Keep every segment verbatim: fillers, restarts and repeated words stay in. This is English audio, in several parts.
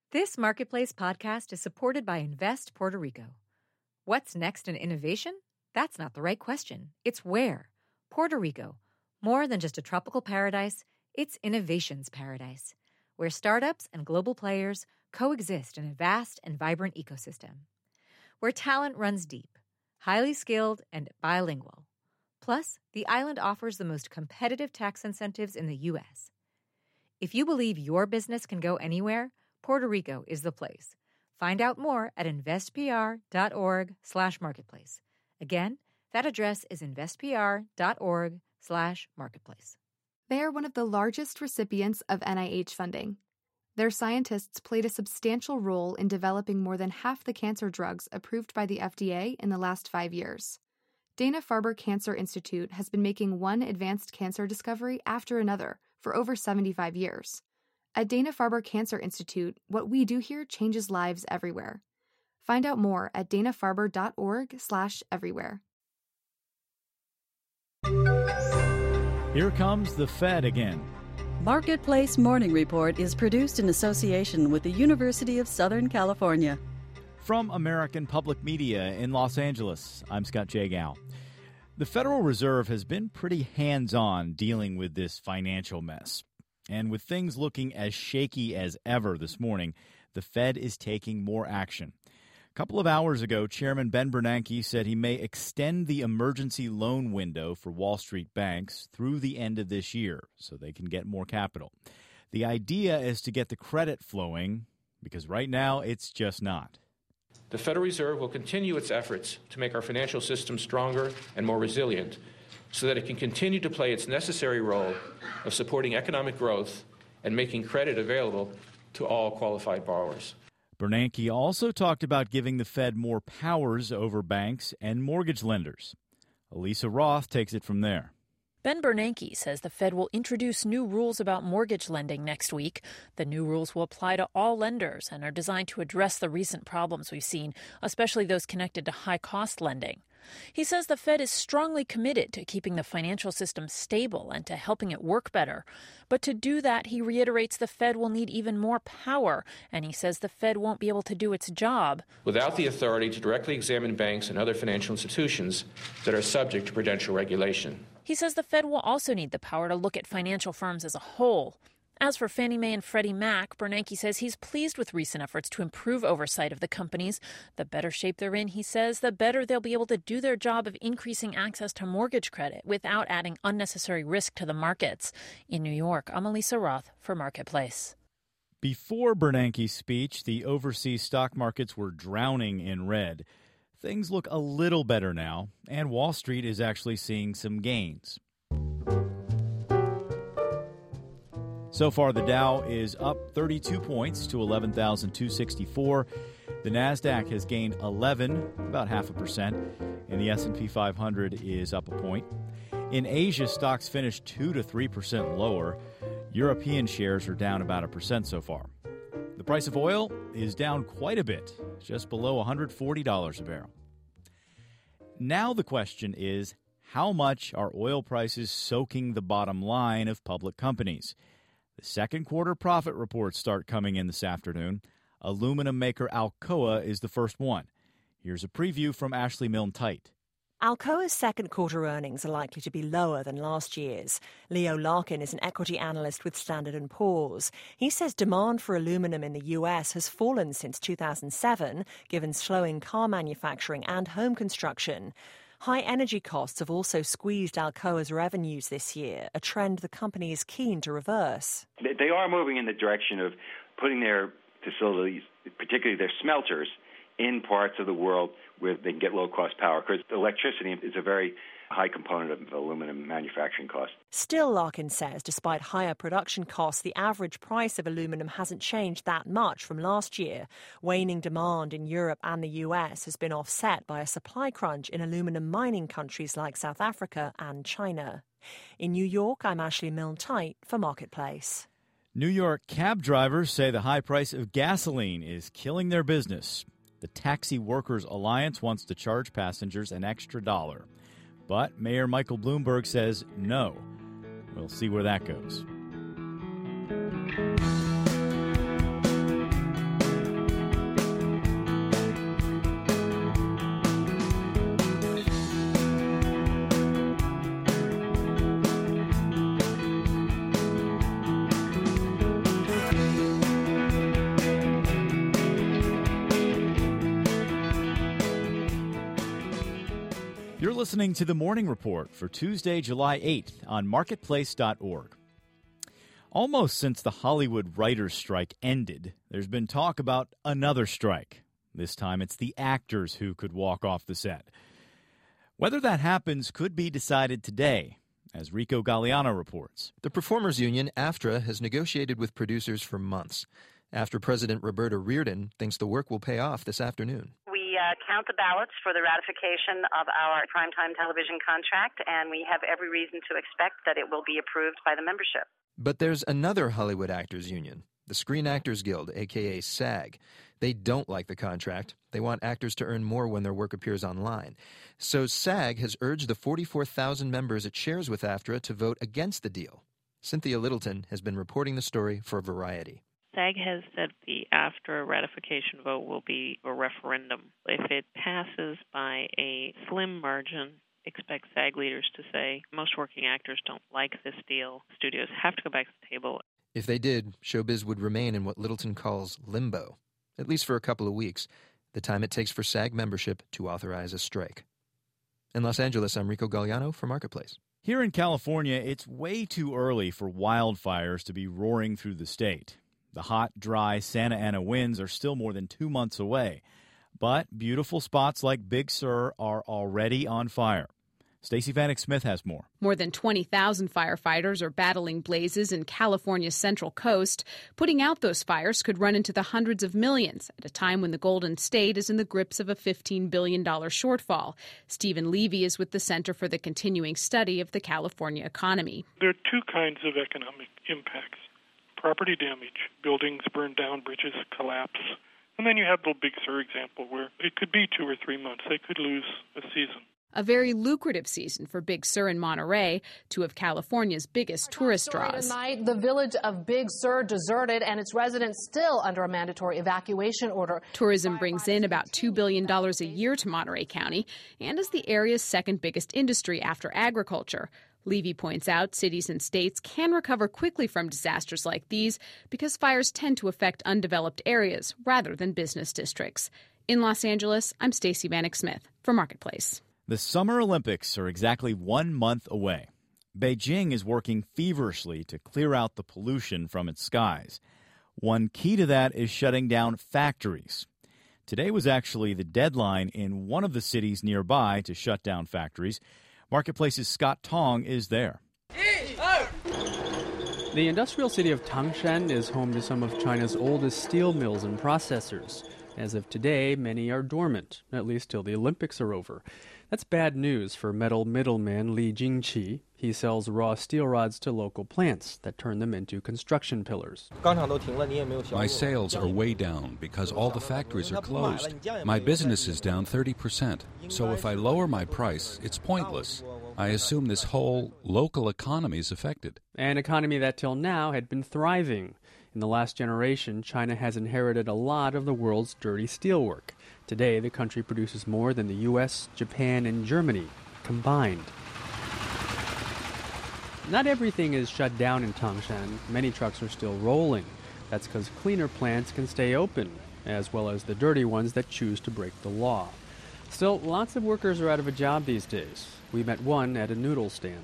This Marketplace podcast is supported by Invest Puerto Rico. What's next in innovation? That's not the right question. It's where. Puerto Rico. More than just a tropical paradise, it's innovation's paradise, where startups and global players coexist in a vast and vibrant ecosystem. Where talent runs deep, highly skilled, and bilingual. Plus, the island offers the most competitive tax incentives in the U S. If you believe your business can go anywhere, Puerto Rico is the place. Find out more at investpr.org slash marketplace. Again, that address is investpr.org slash marketplace. They are one of the largest recipients of N I H funding. Their scientists played a substantial role in developing more than half the cancer drugs approved by the F D A in the last five years. Dana-Farber Cancer Institute has been making one advanced cancer discovery after another for over seventy-five years. At Dana-Farber Cancer Institute, what we do here changes lives everywhere. Find out more at danafarber.org slash everywhere. Here comes the Fed again. Marketplace Morning Report is produced in association with the University of Southern California. From American Public Media in Los Angeles, I'm Scott Jagow. The Federal Reserve has been pretty hands-on dealing with this financial mess. And with things looking as shaky as ever this morning, the Fed is taking more action. A couple of hours ago, Chairman Ben Bernanke said he may extend the emergency loan window for Wall Street banks through the end of this year so they can get more capital. The idea is to get the credit flowing because right now it's just not. The Federal Reserve will continue its efforts to make our financial system stronger and more resilient so that it can continue to play its necessary role of supporting economic growth and making credit available to all qualified borrowers. Bernanke also talked about giving the Fed more powers over banks and mortgage lenders. Elisa Roth takes it from there. Ben Bernanke says the Fed will introduce new rules about mortgage lending next week. The new rules will apply to all lenders and are designed to address the recent problems we've seen, especially those connected to high-cost lending. He says the Fed is strongly committed to keeping the financial system stable and to helping it work better. But to do that, he reiterates the Fed will need even more power, and he says the Fed won't be able to do its job without the authority to directly examine banks and other financial institutions that are subject to prudential regulation. He says the Fed will also need the power to look at financial firms as a whole. As for Fannie Mae and Freddie Mac, Bernanke says he's pleased with recent efforts to improve oversight of the companies. The better shape they're in, he says, the better they'll be able to do their job of increasing access to mortgage credit without adding unnecessary risk to the markets. In New York, I'm Elisa Roth for Marketplace. Before Bernanke's speech, the overseas stock markets were drowning in red. Things look a little better now, and Wall Street is actually seeing some gains. So far, the Dow is up thirty-two points to eleven thousand two hundred sixty-four. The NASDAQ has gained eleven, about half a percent, and the S and P five hundred is up a point. In Asia, stocks finished two to three percent lower. European shares are down about a percent so far. The price of oil is down quite a bit, just below one hundred forty dollars a barrel. Now the question is, how much are oil prices soaking the bottom line of public companies? The second quarter profit reports start coming in this afternoon. Aluminum maker Alcoa is the first one. Here's a preview from Ashley Milne-Tite. Alcoa's second quarter earnings are likely to be lower than last year's. Leo Larkin is an equity analyst with Standard and Poor's. He says demand for aluminum in the U S has fallen since two thousand seven, given slowing car manufacturing and home construction. High energy costs have also squeezed Alcoa's revenues this year, a trend the company is keen to reverse. They are moving in the direction of putting their facilities, particularly their smelters, in parts of the world where they can get low-cost power, because electricity is a very high component of aluminum manufacturing costs. Still, Larkin says, despite higher production costs, the average price of aluminum hasn't changed that much from last year. Waning demand in Europe and the U S has been offset by a supply crunch in aluminum mining countries like South Africa and China. In New York, I'm Ashley Milne-Tite for Marketplace. New York cab drivers say the high price of gasoline is killing their business. The Taxi Workers Alliance wants to charge passengers an extra dollar. But Mayor Michael Bloomberg says no. We'll see where that goes. You're listening to The Morning Report for Tuesday, July eighth on marketplace dot org. Almost since the Hollywood writers' strike ended, there's been talk about another strike. This time it's the actors who could walk off the set. Whether that happens could be decided today, as Rico Galliano reports. The performers' union, AFTRA, has negotiated with producers for months. AFTRA President Roberta Reardon thinks the work will pay off this afternoon. We uh, count the ballots for the ratification of our primetime television contract, and we have every reason to expect that it will be approved by the membership. But there's another Hollywood actors union, the Screen Actors Guild, a k a. SAG. They don't like the contract. They want actors to earn more when their work appears online. So SAG has urged the forty-four thousand members it shares with AFTRA to vote against the deal. Cynthia Littleton has been reporting the story for Variety. SAG has said the AFTRA ratification vote will be a referendum. If it passes by a slim margin, expect SAG leaders to say most working actors don't like this deal. Studios have to go back to the table. If they did, showbiz would remain in what Littleton calls limbo, at least for a couple of weeks, the time it takes for SAG membership to authorize a strike. In Los Angeles, I'm Rico Galliano for Marketplace. Here in California, it's way too early for wildfires to be roaring through the state. The hot, dry Santa Ana winds are still more than two months away. But beautiful spots like Big Sur are already on fire. Stacey Vanek Smith has more. More than twenty thousand firefighters are battling blazes in California's Central Coast. Putting out those fires could run into the hundreds of millions at a time when the Golden State is in the grips of a fifteen billion dollars shortfall. Stephen Levy is with the Center for the Continuing Study of the California Economy. There are two kinds of economic impacts. Property damage, buildings burn down, bridges collapse. And then you have the Big Sur example where it could be two or three months. They could lose a season. A very lucrative season for Big Sur and Monterey, two of California's biggest tourist draws. Tonight, the village of Big Sur deserted and its residents still under a mandatory evacuation order. Tourism brings in about two billion dollars a year to Monterey County and is the area's second biggest industry after agriculture. Levy points out cities and states can recover quickly from disasters like these because fires tend to affect undeveloped areas rather than business districts. In Los Angeles, I'm Stacey Vanek Smith for Marketplace. The Summer Olympics are exactly one month away. Beijing is working feverishly to clear out the pollution from its skies. One key to that is shutting down factories. Today was actually the deadline in one of the cities nearby to shut down factories. Marketplace's Scott Tong is there. The industrial city of Tangshan is home to some of China's oldest steel mills and processors. As of today, many are dormant, at least till the Olympics are over. That's bad news for metal middleman Li Jingqi. He sells raw steel rods to local plants that turn them into construction pillars. My sales are way down because all the factories are closed. My business is down thirty percent. So if I lower my price, it's pointless. I assume this whole local economy is affected. An economy that till now had been thriving. In the last generation, China has inherited a lot of the world's dirty steelwork. Today, the country produces more than the U S, Japan, and Germany combined. Not everything is shut down in Tangshan. Many trucks are still rolling. That's because cleaner plants can stay open, as well as the dirty ones that choose to break the law. Still, lots of workers are out of a job these days. We met one at a noodle stand.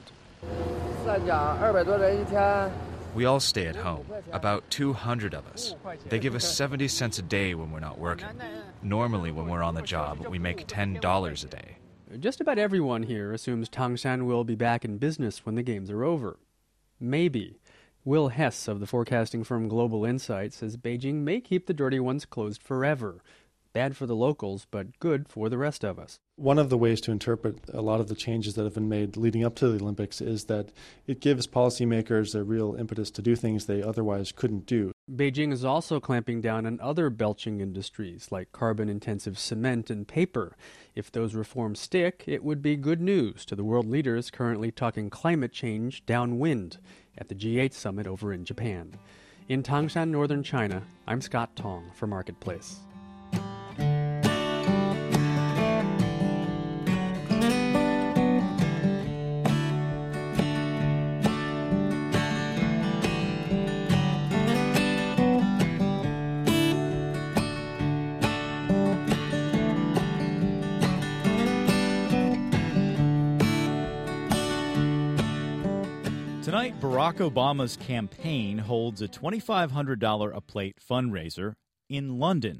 We all stay at home, about two hundred of us. They give us seventy cents a day when we're not working. Normally, when we're on the job, we make ten dollars a day. Just about everyone here assumes Tangshan will be back in business when the games are over. Maybe. Will Hess of the forecasting firm Global Insight says Beijing may keep the dirty ones closed forever. Bad for the locals, but good for the rest of us. One of the ways to interpret a lot of the changes that have been made leading up to the Olympics is that it gives policymakers a real impetus to do things they otherwise couldn't do. Beijing is also clamping down on other belching industries like carbon-intensive cement and paper. If those reforms stick, it would be good news to the world leaders currently talking climate change downwind at the G eight summit over in Japan. In Tangshan, northern China, I'm Scott Tong for Marketplace. Tonight, Barack Obama's campaign holds a twenty-five hundred dollars a plate fundraiser in London.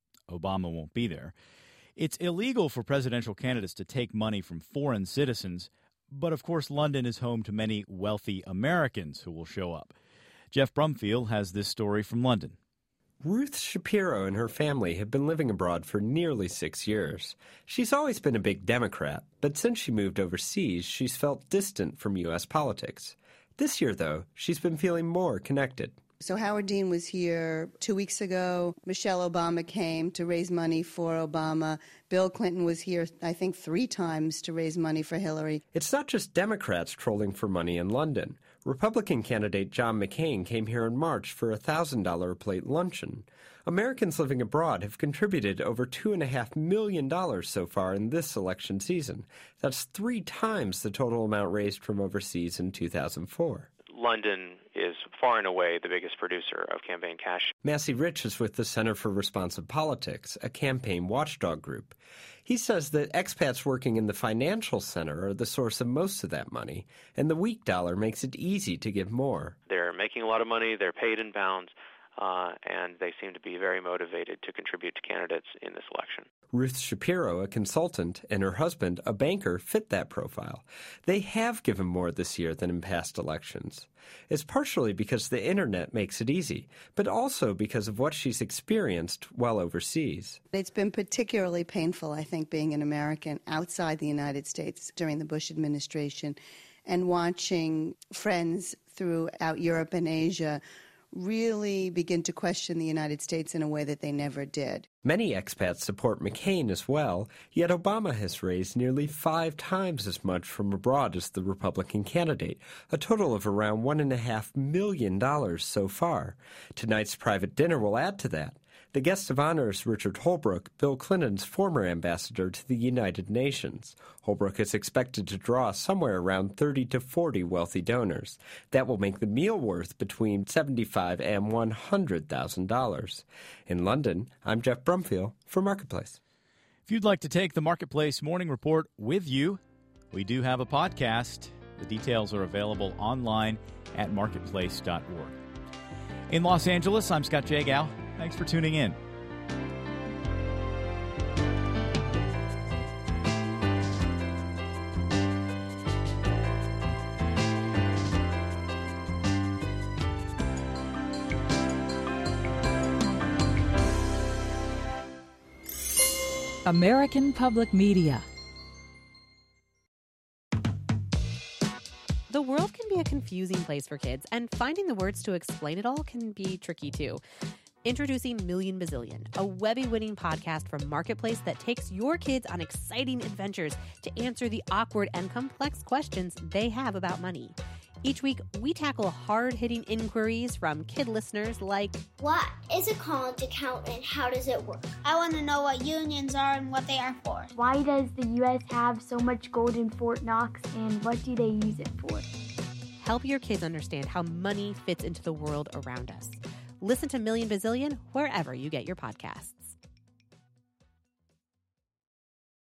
Obama won't be there. It's illegal for presidential candidates to take money from foreign citizens, but of course London is home to many wealthy Americans who will show up. Jeff Brumfield has this story from London. Ruth Shapiro and her family have been living abroad for nearly six years. She's always been a big Democrat, but since she moved overseas, she's felt distant from U S politics. This year, though, she's been feeling more connected. So Howard Dean was here two weeks ago. Michelle Obama came to raise money for Obama. Bill Clinton was here, I think, three times to raise money for Hillary. It's not just Democrats trolling for money in London. Republican candidate John McCain came here in March for a one thousand dollars a plate luncheon. Americans living abroad have contributed over two point five million dollars so far in this election season. That's three times the total amount raised from overseas in two thousand four. London is far and away the biggest producer of campaign cash. Massey Rich is with the Center for Responsive Politics, a campaign watchdog group. He says that expats working in the financial center are the source of most of that money, and the weak dollar makes it easy to give more. They're making a lot of money, they're paid in pounds, uh, and they seem to be very motivated to contribute to candidates in this election. Ruth Shapiro, a consultant, and her husband, a banker, fit that profile. They have given more this year than in past elections. It's partially because the internet makes it easy, but also because of what she's experienced while overseas. It's been particularly painful, I think, being an American outside the United States during the Bush administration and watching friends throughout Europe and Asia really begin to question the United States in a way that they never did. Many expats support McCain as well, yet Obama has raised nearly five times as much from abroad as the Republican candidate, a total of around one point five million dollars so far. Tonight's private dinner will add to that. The guest of honor is Richard Holbrooke, Bill Clinton's former ambassador to the United Nations. Holbrooke is expected to draw somewhere around thirty to forty wealthy donors. That will make the meal worth between seventy-five thousand dollars and one hundred thousand dollars. In London, I'm Jeff Brumfield for Marketplace. If you'd like to take the Marketplace Morning Report with you, we do have a podcast. The details are available online at marketplace dot org. In Los Angeles, I'm Scott Jagow. Thanks for tuning in. American Public Media. The world can be a confusing place for kids, and finding the words to explain it all can be tricky too. Introducing Million Bazillion, a Webby-winning podcast from Marketplace that takes your kids on exciting adventures to answer the awkward and complex questions they have about money. Each week, we tackle hard-hitting inquiries from kid listeners like, what is a college account and how does it work? I want to know what unions are and what they are for. Why does the U S have so much gold in Fort Knox and what do they use it for? Help your kids understand how money fits into the world around us. Listen to Million Bazillion wherever you get your podcasts.